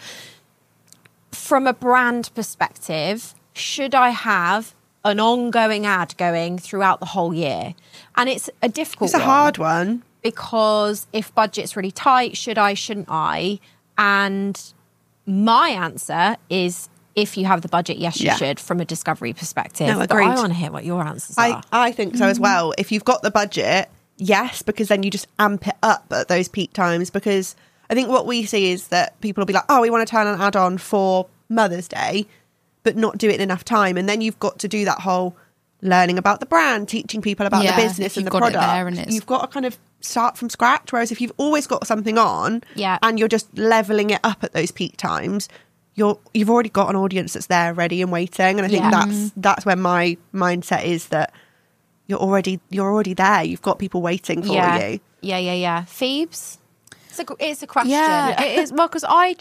[SPEAKER 1] From a brand perspective, should I have an ongoing ad going throughout the whole year? And it's a difficult
[SPEAKER 2] It's a
[SPEAKER 1] one.
[SPEAKER 2] hard one.
[SPEAKER 1] Because if budget's really tight, should I, shouldn't I? And my answer is, if you have the budget, yes, you
[SPEAKER 2] Yeah.
[SPEAKER 1] should, from a discovery perspective.
[SPEAKER 2] No,
[SPEAKER 1] But
[SPEAKER 2] agreed.
[SPEAKER 1] I want to hear what your answers
[SPEAKER 2] I,
[SPEAKER 1] are.
[SPEAKER 2] I think so as well. If you've got the budget, yes, because then you just amp it up at those peak times. Because I think what we see is that people will be like, oh, we want to turn an ad on for Mother's Day, but not do it in enough time. And then you've got to do that whole learning about the brand, teaching people about
[SPEAKER 3] Yeah,
[SPEAKER 2] the business
[SPEAKER 3] if
[SPEAKER 2] and
[SPEAKER 3] you've
[SPEAKER 2] the
[SPEAKER 3] got it
[SPEAKER 2] product.
[SPEAKER 3] there and it's-
[SPEAKER 2] You've got to kind of start from scratch. Whereas if you've always got something on,
[SPEAKER 1] Yeah.
[SPEAKER 2] and you're just leveling it up at those peak times, you're you've already got an audience that's there, ready and waiting. And I think
[SPEAKER 1] Yeah.
[SPEAKER 2] that's that's where my mindset is, that you're already you're already there. You've got people waiting for
[SPEAKER 1] yeah.
[SPEAKER 2] you.
[SPEAKER 1] Yeah, yeah, yeah. Phoebes? It's a, it's a question.
[SPEAKER 3] Yeah, it is. Well, because I,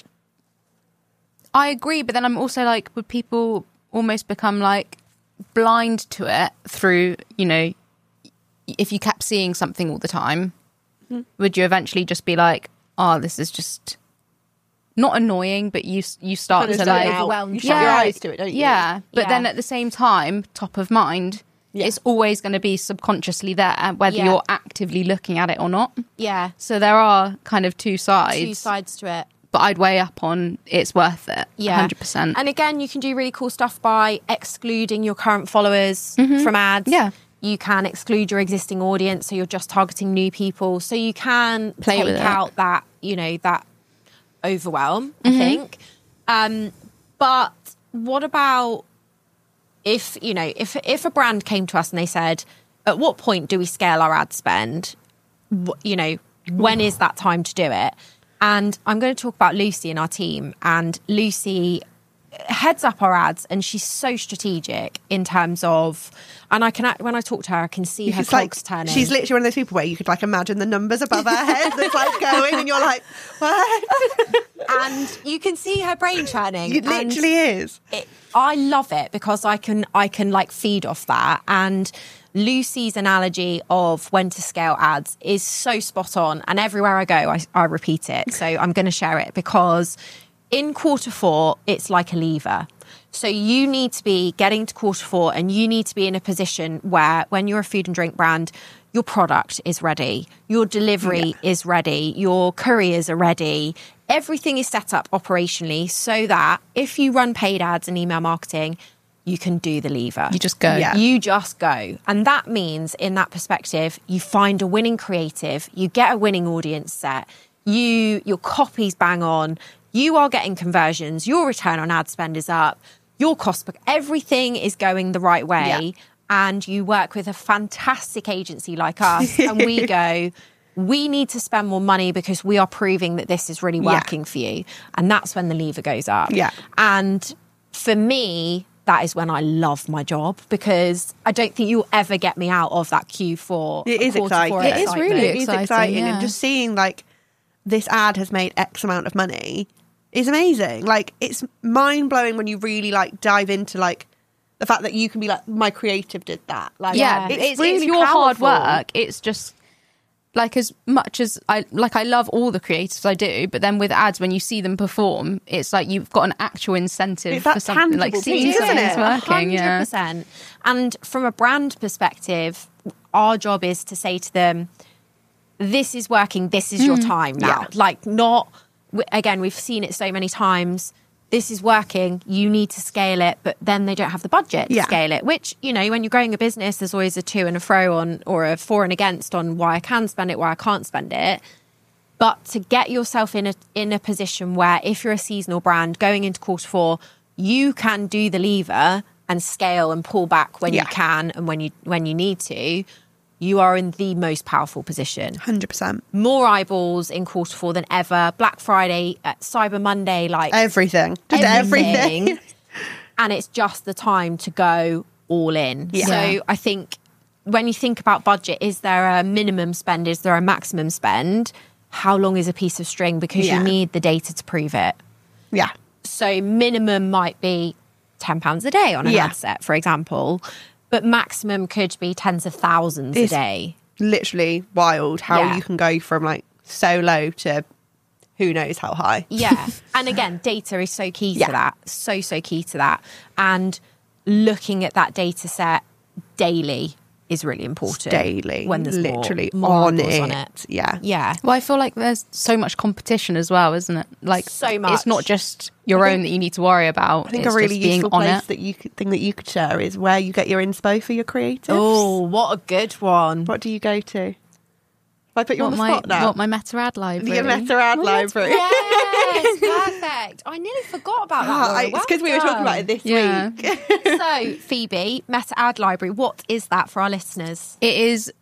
[SPEAKER 3] I agree, but then I'm also like, would people almost become like blind to it through, you know, if you kept seeing something all the time,
[SPEAKER 2] Mm-hmm.
[SPEAKER 3] would you eventually just be like, oh, this is just not annoying, but you you start
[SPEAKER 2] Kind of
[SPEAKER 3] to
[SPEAKER 2] zone
[SPEAKER 3] like,
[SPEAKER 2] out.
[SPEAKER 1] overwhelmed
[SPEAKER 2] You
[SPEAKER 1] by
[SPEAKER 2] shut
[SPEAKER 1] it.
[SPEAKER 2] your eyes to it, don't you?
[SPEAKER 3] yeah, but
[SPEAKER 1] Yeah.
[SPEAKER 3] then at the same time, top of mind.
[SPEAKER 2] Yeah.
[SPEAKER 3] It's always going to be subconsciously there, whether
[SPEAKER 1] Yeah.
[SPEAKER 3] you're actively looking at it or not.
[SPEAKER 1] Yeah.
[SPEAKER 3] So there are kind of two sides.
[SPEAKER 1] Two sides to it.
[SPEAKER 3] But I'd weigh up on it's worth it.
[SPEAKER 1] Yeah.
[SPEAKER 3] one hundred percent.
[SPEAKER 1] And again, you can do really cool stuff by excluding your current followers from ads.
[SPEAKER 3] Mm-hmm. Yeah.
[SPEAKER 1] You can exclude your existing audience, so you're just targeting new people. So you can
[SPEAKER 3] Play
[SPEAKER 1] take
[SPEAKER 3] with it.
[SPEAKER 1] out that, you know, that overwhelm,
[SPEAKER 3] Mm-hmm.
[SPEAKER 1] I think. Um, but what about if, you know, if if a brand came to us and they said, at what point do we scale our ad spend? Wh- You know, when is that time to do it? And I'm going to talk about Lucy in our team. And Lucy heads up our ads, and she's so strategic in terms of, and I can act, when I talk to her, I can see her
[SPEAKER 2] It's like,
[SPEAKER 1] cogs turning.
[SPEAKER 2] she's literally one of those people where you could like imagine the numbers above her head that's like going, and you're like, what?
[SPEAKER 1] and you can see her brain churning.
[SPEAKER 2] It
[SPEAKER 1] and
[SPEAKER 2] literally is.
[SPEAKER 1] It, I love it because I can I can like feed off that. And Lucy's analogy of when to scale ads is so spot on, and everywhere I go I, I repeat it, so I'm going to share it because in quarter four it's like a lever. So you need to be getting to quarter four, and you need to be in a position where when you're a food and drink brand, your product is ready, your delivery yeah. is ready, your couriers are ready, everything is set up operationally so that if you run paid ads and email marketing, you can do the lever.
[SPEAKER 3] You just go.
[SPEAKER 2] Yeah.
[SPEAKER 1] You just go. And that means, in that perspective, you find a winning creative, you get a winning audience set, you your copy's bang on, you are getting conversions, your return on ad spend is up, your cost, everything is going the right way. Yeah. And you work with a fantastic agency like us, and we go, we need to spend more money because we are proving that this is really working yeah. for you. And that's when the lever goes up.
[SPEAKER 2] Yeah.
[SPEAKER 1] And for me, that is when I love my job, because I don't think you'll ever get me out of that Q four.
[SPEAKER 2] It is exciting.
[SPEAKER 3] It is really
[SPEAKER 2] it
[SPEAKER 3] exciting.
[SPEAKER 2] Is exciting.
[SPEAKER 3] Yeah.
[SPEAKER 2] And just seeing like this ad has made X amount of money is amazing. Like, it's mind blowing when you really like dive into like the fact that you can be like, my creative did that. Like,
[SPEAKER 3] yeah,
[SPEAKER 2] it's,
[SPEAKER 3] it's,
[SPEAKER 2] really
[SPEAKER 3] it's your
[SPEAKER 2] powerful.
[SPEAKER 3] hard work. It's just like, as much as I like, I love all the creatives I do, but then with ads, when you see them perform, it's like you've got an actual incentive
[SPEAKER 2] It's that
[SPEAKER 3] for something like
[SPEAKER 2] tangible
[SPEAKER 3] seeing
[SPEAKER 2] piece, isn't
[SPEAKER 3] something's
[SPEAKER 2] it?
[SPEAKER 3] working.
[SPEAKER 1] one hundred
[SPEAKER 3] Yeah.
[SPEAKER 1] percent. And from a brand perspective, our job is to say to them, this is working, this is your time now.
[SPEAKER 2] Yeah.
[SPEAKER 1] Like, not, again, we've seen it so many times, this is working, you need to scale it, but then they don't have the budget to
[SPEAKER 2] Yeah.
[SPEAKER 1] scale it, which, you know, when you're growing a business, there's always a to and a fro on, or a for and against on why I can spend it, why I can't spend it. But to get yourself in a in a position where, if you're a seasonal brand going into quarter four, you can do the lever and scale and pull back when
[SPEAKER 2] Yeah.
[SPEAKER 1] you can and when you when you need to, you are in the most powerful position.
[SPEAKER 2] one hundred percent.
[SPEAKER 1] More eyeballs in quarter four than ever. Black Friday, uh, Cyber Monday, like
[SPEAKER 2] Everything. Just everything.
[SPEAKER 1] everything. And it's just the time to go all in.
[SPEAKER 2] Yeah.
[SPEAKER 1] So
[SPEAKER 3] Yeah.
[SPEAKER 1] I think when you think about budget, is there a minimum spend? Is there a maximum spend? How long is a piece of string? Because
[SPEAKER 2] Yeah.
[SPEAKER 1] you need the data to prove it.
[SPEAKER 2] Yeah.
[SPEAKER 1] So minimum might be ten pounds a day on an
[SPEAKER 2] Yeah.
[SPEAKER 1] ad set, for example. But maximum could be tens of thousands
[SPEAKER 2] It's
[SPEAKER 1] a day.
[SPEAKER 2] Literally wild how
[SPEAKER 1] Yeah.
[SPEAKER 2] you can go from like so low to who knows how high.
[SPEAKER 1] Yeah. And again, data is so key
[SPEAKER 2] Yeah.
[SPEAKER 1] to that. So, so key to that. And looking at that data set daily is really important.
[SPEAKER 2] Daily.
[SPEAKER 1] When there's more-
[SPEAKER 2] literally
[SPEAKER 1] more
[SPEAKER 2] on,
[SPEAKER 1] eyeballs
[SPEAKER 2] it.
[SPEAKER 1] on it.
[SPEAKER 2] Yeah.
[SPEAKER 1] Yeah.
[SPEAKER 3] Well, I feel like there's so much competition as well, isn't it? Like,
[SPEAKER 1] So much.
[SPEAKER 3] It's not just your
[SPEAKER 2] I
[SPEAKER 3] own
[SPEAKER 2] think-
[SPEAKER 3] that you need to worry about.
[SPEAKER 2] I think
[SPEAKER 3] it's
[SPEAKER 2] a really
[SPEAKER 3] just being
[SPEAKER 2] useful
[SPEAKER 3] on
[SPEAKER 2] place
[SPEAKER 3] it.
[SPEAKER 2] that you could, thing that you could share is where you get your inspo for your creatives.
[SPEAKER 1] Oh, what a good one.
[SPEAKER 2] What do you go to? If I put you
[SPEAKER 3] What
[SPEAKER 2] on the
[SPEAKER 3] my
[SPEAKER 2] spot now.
[SPEAKER 3] what my meta ad library?
[SPEAKER 2] Your meta ad library.
[SPEAKER 1] Yes, perfect. I nearly forgot about that.
[SPEAKER 2] Ah,
[SPEAKER 1] Laura.
[SPEAKER 2] it's
[SPEAKER 1] Well
[SPEAKER 2] because we were talking
[SPEAKER 1] done.
[SPEAKER 2] about it this
[SPEAKER 3] Yeah.
[SPEAKER 2] week.
[SPEAKER 1] So, Phoebe, Meta Ad Library, what is that for our listeners?
[SPEAKER 3] It is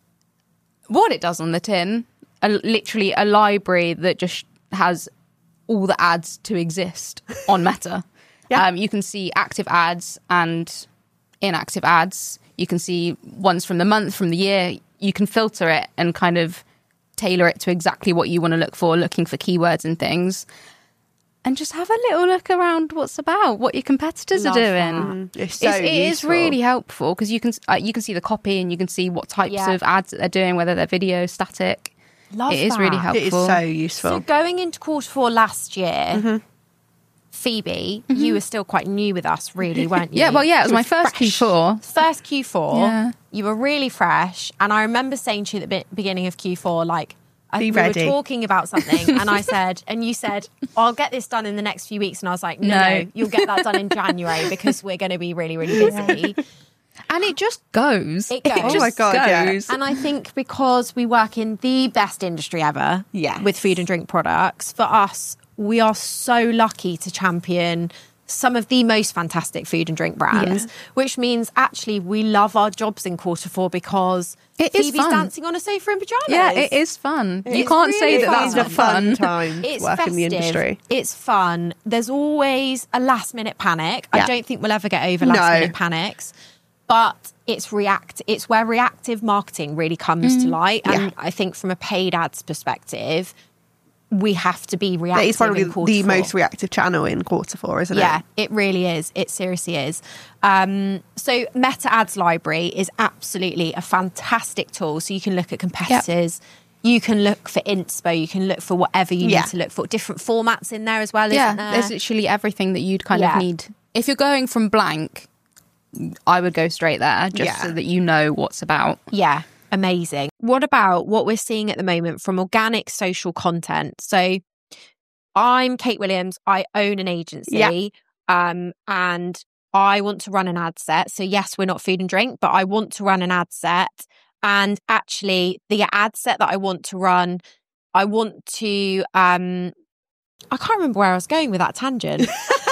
[SPEAKER 3] what it does on the tin. A, literally a library that just has all the ads to exist on Meta.
[SPEAKER 2] Yeah.
[SPEAKER 3] Um, you can see active ads and inactive ads. You can see ones from the month, from the year. You can filter it and kind of tailor it to exactly what you want to look for, looking for keywords and things. And just have a little look around what's about, what your competitors
[SPEAKER 1] Love
[SPEAKER 3] are doing.
[SPEAKER 1] that.
[SPEAKER 2] It's so
[SPEAKER 3] It's, it is
[SPEAKER 2] useful.
[SPEAKER 3] really helpful because you can uh, you can see the copy and you can see what types
[SPEAKER 1] Yeah.
[SPEAKER 3] of ads that they're doing, whether they're video, static.
[SPEAKER 1] Love
[SPEAKER 3] It is really
[SPEAKER 1] that.
[SPEAKER 3] helpful.
[SPEAKER 2] It is so useful.
[SPEAKER 1] So going into quarter four last year,
[SPEAKER 2] Mm-hmm.
[SPEAKER 1] Phoebe, you were still quite new with us, really, weren't you?
[SPEAKER 3] Yeah, well, yeah, it was
[SPEAKER 1] You
[SPEAKER 3] my
[SPEAKER 1] were
[SPEAKER 3] first
[SPEAKER 1] fresh.
[SPEAKER 3] Q four.
[SPEAKER 1] First Q four,
[SPEAKER 3] Yeah.
[SPEAKER 1] you were really fresh. And I remember saying to you at the be- beginning of Q four, like, I,
[SPEAKER 2] Be
[SPEAKER 1] we
[SPEAKER 2] ready.
[SPEAKER 1] were talking about something, and I said, and you said, I'll get this done in the next few weeks. And I was like, no, no,
[SPEAKER 3] No.
[SPEAKER 1] you'll get that done in January because we're going to be really, really busy.
[SPEAKER 3] And it just goes.
[SPEAKER 1] It goes.
[SPEAKER 3] just
[SPEAKER 1] Oh
[SPEAKER 2] my God, yeah.
[SPEAKER 3] goes.
[SPEAKER 1] And I think because we work in the best industry ever
[SPEAKER 2] Yes.
[SPEAKER 1] with food and drink products, for us, we are so lucky to champion some of the most fantastic food and drink brands,
[SPEAKER 2] Yeah.
[SPEAKER 1] which means actually we love our jobs in quarter four because
[SPEAKER 3] It is
[SPEAKER 1] Phoebe's
[SPEAKER 3] fun.
[SPEAKER 1] dancing on a sofa in pajamas.
[SPEAKER 3] Yeah, it is fun. you
[SPEAKER 1] It's
[SPEAKER 3] can't
[SPEAKER 1] really
[SPEAKER 3] say that
[SPEAKER 1] fun.
[SPEAKER 3] that's
[SPEAKER 2] It's
[SPEAKER 3] not
[SPEAKER 2] a fun
[SPEAKER 3] fun.
[SPEAKER 2] time to
[SPEAKER 1] It's
[SPEAKER 2] work
[SPEAKER 1] festive.
[SPEAKER 2] in the industry.
[SPEAKER 1] It's fun. There's always a last minute panic. I
[SPEAKER 2] Yeah.
[SPEAKER 1] don't think we'll ever get over last
[SPEAKER 2] No.
[SPEAKER 1] minute panics, but it's react. It's where reactive marketing really comes to light. And
[SPEAKER 2] Yeah.
[SPEAKER 1] I think from a paid ads perspective, we have to be
[SPEAKER 2] That
[SPEAKER 1] reactive.
[SPEAKER 2] is probably
[SPEAKER 1] in quarter
[SPEAKER 2] the
[SPEAKER 1] four.
[SPEAKER 2] most reactive channel in quarter four, isn't
[SPEAKER 1] Yeah,
[SPEAKER 2] it?
[SPEAKER 1] it really is. It seriously is. Um, so Meta Ads Library is absolutely a fantastic tool. So you can look at competitors. You can look for inspo. You can look for whatever you
[SPEAKER 2] Yeah.
[SPEAKER 1] need to look for. Different formats in there as well,
[SPEAKER 3] Yeah,
[SPEAKER 1] isn't there?
[SPEAKER 3] there's literally everything that you'd kind
[SPEAKER 1] Yeah.
[SPEAKER 3] of need. If you're going from blank, I would go straight there just
[SPEAKER 2] Yeah.
[SPEAKER 3] so that you know what's about.
[SPEAKER 1] Yeah, amazing. What about what we're seeing at the moment from organic social content? So I'm Kate Williams. I own an agency.
[SPEAKER 2] Yeah.
[SPEAKER 1] Um, and I want to run an ad set. So yes, we're not food and drink, but I want to run an ad set. And actually the ad set that I want to run, I want to um I can't remember where I was going with that tangent.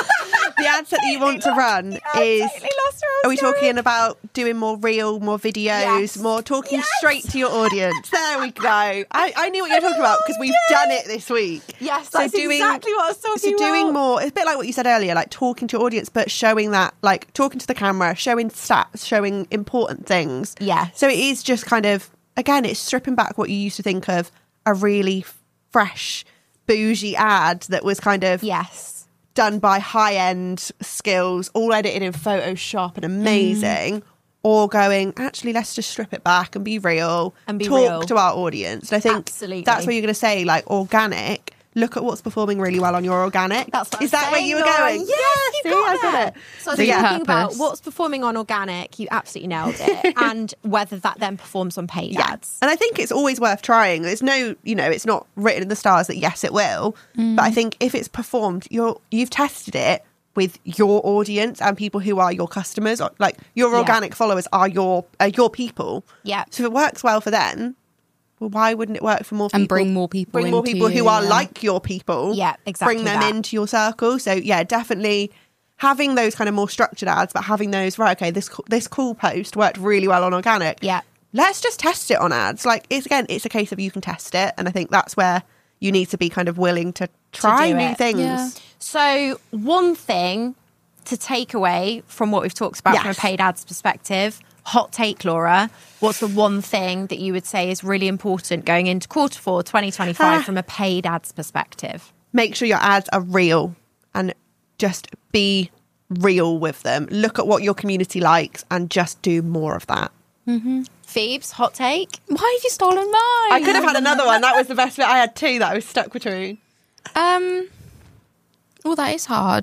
[SPEAKER 2] The ad set that you want to run is.
[SPEAKER 1] I totally lost where I
[SPEAKER 2] Are
[SPEAKER 1] was
[SPEAKER 2] we
[SPEAKER 1] going.
[SPEAKER 2] talking about doing more real, more videos,
[SPEAKER 1] Yes.
[SPEAKER 2] more talking
[SPEAKER 1] Yes.
[SPEAKER 2] straight to your audience? There we go. I, I knew what you were talking about because we've done it this week.
[SPEAKER 1] Yes,
[SPEAKER 2] So
[SPEAKER 1] that's
[SPEAKER 2] doing-
[SPEAKER 1] exactly what I was talking
[SPEAKER 2] So
[SPEAKER 1] about.
[SPEAKER 2] doing more, it's a bit like what you said earlier, like talking to your audience, but showing that, like talking to the camera, showing stats, showing important things.
[SPEAKER 1] Yeah.
[SPEAKER 2] So it is just kind of, again, it's stripping back what you used to think of a really fresh, bougie ad that was kind of
[SPEAKER 1] Yes.
[SPEAKER 2] done by high-end skills, all edited in Photoshop and amazing, or going, actually, let's just strip it back and be real
[SPEAKER 1] And be
[SPEAKER 2] talk
[SPEAKER 1] real.
[SPEAKER 2] to our audience. And I think
[SPEAKER 1] Absolutely.
[SPEAKER 2] that's where you're going to say, like, organic. Look at what's performing really well on your organic.
[SPEAKER 1] That's what
[SPEAKER 2] Is
[SPEAKER 1] I'm
[SPEAKER 2] that where
[SPEAKER 1] saying,
[SPEAKER 2] you were
[SPEAKER 1] Laura.
[SPEAKER 2] going?
[SPEAKER 1] Yes,
[SPEAKER 2] Yeah,
[SPEAKER 1] you
[SPEAKER 2] see,
[SPEAKER 1] got
[SPEAKER 2] I got
[SPEAKER 1] there.
[SPEAKER 2] it.
[SPEAKER 1] So I was
[SPEAKER 3] So yeah.
[SPEAKER 1] thinking about
[SPEAKER 3] Purpose.
[SPEAKER 1] what's performing on organic. You absolutely nailed it, and whether that then performs on paid
[SPEAKER 2] Yeah.
[SPEAKER 1] ads.
[SPEAKER 2] And I think it's always worth trying. There's no, you know, it's not written in the stars that yes, it will. But I think if it's performed, you're you've tested it with your audience and people who are your customers. Or, like your
[SPEAKER 1] Yeah.
[SPEAKER 2] organic followers are your are your people.
[SPEAKER 1] Yeah.
[SPEAKER 2] So if it works well for them, well, why wouldn't it work for more people?
[SPEAKER 3] And bring more people
[SPEAKER 2] Bring more
[SPEAKER 3] into
[SPEAKER 2] people who
[SPEAKER 3] you,
[SPEAKER 2] are
[SPEAKER 3] yeah.
[SPEAKER 2] like your people.
[SPEAKER 1] Yeah, exactly
[SPEAKER 2] Bring them
[SPEAKER 1] that.
[SPEAKER 2] into your circle. So yeah, definitely having those kind of more structured ads, but having those, right, okay, this co- this cool post worked really well on organic.
[SPEAKER 1] Yeah.
[SPEAKER 2] Let's just test it on ads. Like it's again, it's a case of you can test it. And I think that's where you need to be kind of willing to try
[SPEAKER 1] do
[SPEAKER 2] new
[SPEAKER 1] it.
[SPEAKER 2] things.
[SPEAKER 3] Yeah.
[SPEAKER 1] So one thing to take away from what we've talked about from a
[SPEAKER 2] Yes.
[SPEAKER 1] paid ads perspective, hot take, Laura, what's the one thing that you would say is really important going into quarter four twenty twenty-five
[SPEAKER 2] Ah.
[SPEAKER 1] from a paid ads perspective?
[SPEAKER 2] Make sure your ads are real and just be real with them. Look at what your community likes and just do more of that.
[SPEAKER 1] Phoebes, hot take?
[SPEAKER 3] Why have you stolen mine?
[SPEAKER 2] I could have had another one. That was the best bit. I had two that I was stuck between.
[SPEAKER 3] Um. Well, that is hard.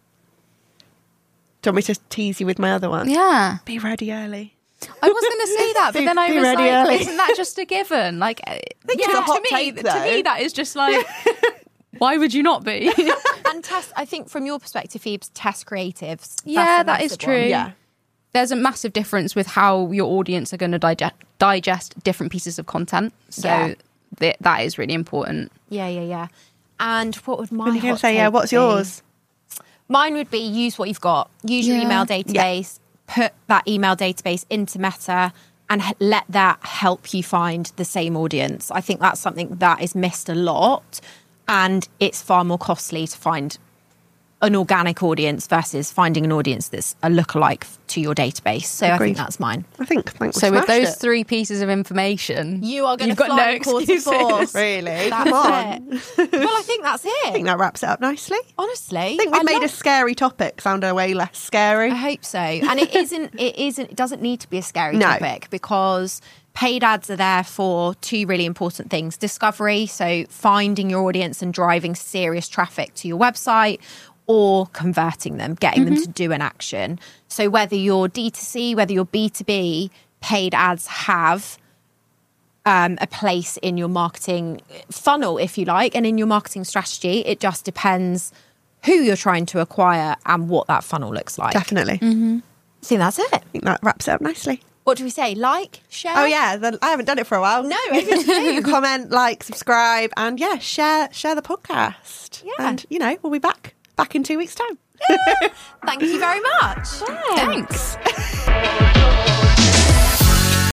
[SPEAKER 2] Do you want me to tease you with my other one?
[SPEAKER 3] Yeah.
[SPEAKER 2] Be ready early.
[SPEAKER 3] I was going to say that, but
[SPEAKER 2] Be-
[SPEAKER 3] then I
[SPEAKER 2] be
[SPEAKER 3] was
[SPEAKER 2] ready
[SPEAKER 3] like,
[SPEAKER 2] early.
[SPEAKER 3] isn't that just a given? Like, uh,
[SPEAKER 2] think
[SPEAKER 3] yeah,
[SPEAKER 2] it's a hot
[SPEAKER 3] to me,
[SPEAKER 2] take,
[SPEAKER 3] to
[SPEAKER 2] though.
[SPEAKER 3] me, that is just like, why would you not be?
[SPEAKER 1] And test, I think from your perspective, Phoebes, test creatives.
[SPEAKER 3] Yeah,
[SPEAKER 1] That's a
[SPEAKER 3] that is
[SPEAKER 1] massive
[SPEAKER 3] true.
[SPEAKER 1] one.
[SPEAKER 2] Yeah.
[SPEAKER 3] There's a massive difference with how your audience are going to digest digest different pieces of content. So
[SPEAKER 1] Yeah.
[SPEAKER 3] th- that is really important.
[SPEAKER 1] Yeah, yeah, yeah. And what would my
[SPEAKER 2] What are you going
[SPEAKER 1] hot
[SPEAKER 2] to say? Yeah,
[SPEAKER 1] take
[SPEAKER 2] what's
[SPEAKER 1] be?
[SPEAKER 2] yours?
[SPEAKER 1] Mine would be use what you've got. Use your
[SPEAKER 3] Yeah.
[SPEAKER 1] email database, put that email database into Meta and h- let that help you find the same audience. I think that's something that is missed a lot and it's far more costly to find an organic audience versus finding an audience that's a lookalike to your database. So I
[SPEAKER 2] Agreed.
[SPEAKER 1] think that's mine.
[SPEAKER 2] I think, I think we
[SPEAKER 3] So with
[SPEAKER 2] smashed
[SPEAKER 3] those
[SPEAKER 2] it.
[SPEAKER 3] three pieces of information,
[SPEAKER 1] You are going
[SPEAKER 3] you've
[SPEAKER 1] to
[SPEAKER 3] got
[SPEAKER 1] fly
[SPEAKER 3] no
[SPEAKER 1] in quarter
[SPEAKER 3] excuses.
[SPEAKER 1] four.
[SPEAKER 2] Really?
[SPEAKER 1] That's
[SPEAKER 2] Come on.
[SPEAKER 1] it. Well, I think that's
[SPEAKER 2] I think
[SPEAKER 1] it.
[SPEAKER 2] that wraps it up nicely.
[SPEAKER 1] Honestly,
[SPEAKER 2] I think we've made
[SPEAKER 1] love-
[SPEAKER 2] a scary topic sound way less scary.
[SPEAKER 1] I hope so. And it isn't, it isn't, it doesn't need to be a scary
[SPEAKER 2] No.
[SPEAKER 1] topic because paid ads are there for two really important things. Discovery, so finding your audience and driving serious traffic to your website, or converting them, getting them to do an action. So whether you're D two C, whether you're B two B, paid ads have um, a place in your marketing funnel, if you like, and in your marketing strategy. It just depends who you're trying to acquire and what that funnel looks like.
[SPEAKER 2] Definitely.
[SPEAKER 1] I think that's it.
[SPEAKER 2] I think that wraps it up nicely.
[SPEAKER 1] What do we say? Like, share?
[SPEAKER 2] Oh yeah, the, I haven't done it for a while.
[SPEAKER 1] No, over to you.
[SPEAKER 2] Comment, like, subscribe, and yeah, share share the podcast.
[SPEAKER 1] Yeah.
[SPEAKER 2] And you know, we'll be back back in two weeks' time.
[SPEAKER 1] Thank you very much.
[SPEAKER 3] Thanks.